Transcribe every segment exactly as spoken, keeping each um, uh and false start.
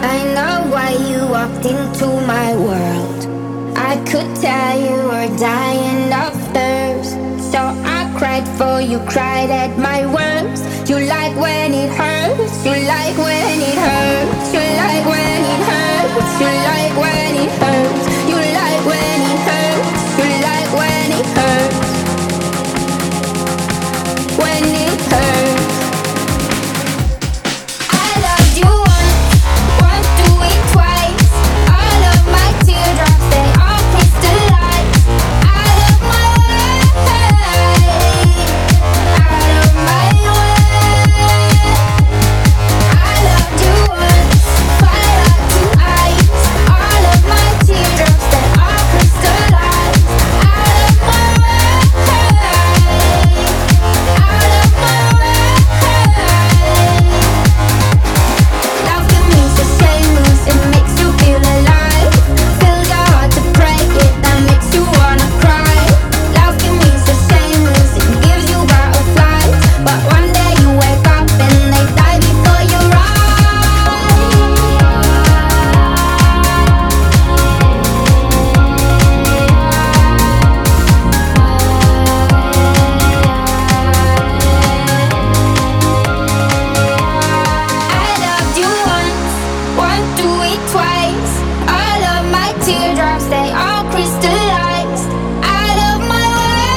I know why you walked into my world. I could tell you were dying of thirst, so I cried for you, cried at my worst. You like when it hurts, you like when it hurts, you like when it hurts, you like when it hurts, you like when it hurts, you like when it hurts, when it hurts. I loved you once, won't do it twice. All of my teardrops, they all crystallize. Out of my way, out of my way. I loved you once, fire to ice. All of my teardrops, they all crystallize. Out of my way, out of my way. Love can mean the same moves, it makes you feel alive. Fills your heart to break it, that makes you wanna cry. Love can mean the same moves, it gives you butterflies. But one day you wake up and they die before your I loved you once, won't do it twice. All of my teardrops, they all crystallized. Out of my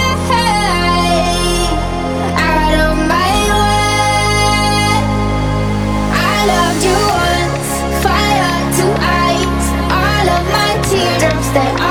way, out of my way. I loved you once, fire to ice. All of my teardrops, they